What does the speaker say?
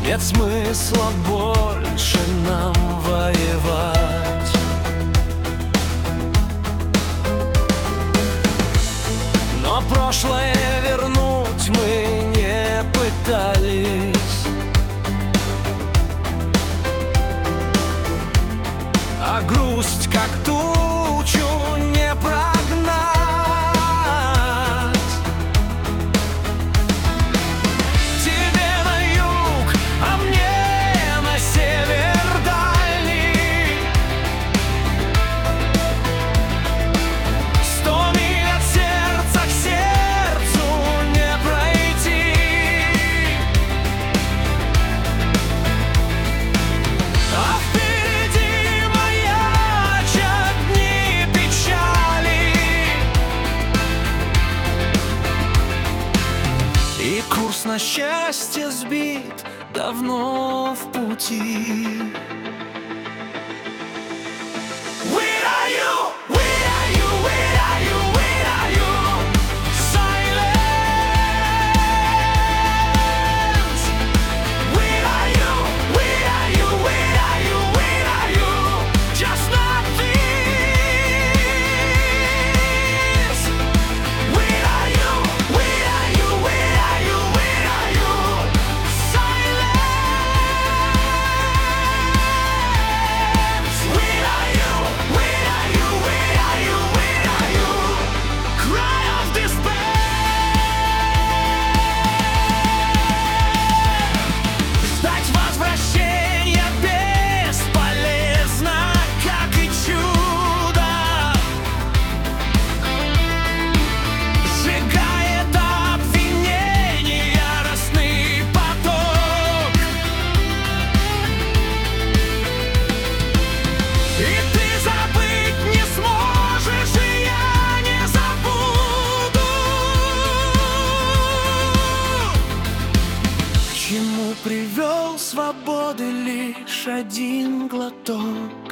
Нет смысла больше нам воевать. Но прошлое вернуть мы не пытались. А грусть, как тучу, не прогнать. Тебе на юг, а мне на север дальний. 100 миль от сердца к сердцу не пройти. А впереди маячат дни печали, и курс на счастье сбит давно в пути. Where are you? Where are you? Where are you? Where are you? Silence. Where are you? Where are you? Where are you? Where are you? Just not this. Where are you? Where are you? Where are you? Where are you? Silence. Where are you? Where are you? Where are you? Where are you? Cry of despair. Ждать возвращения бесполезно, как и чудо. Сжигает обвинение яростный поток. И ты забыть не сможешь, и я не забуду. К чему привел свободы лишь один глоток?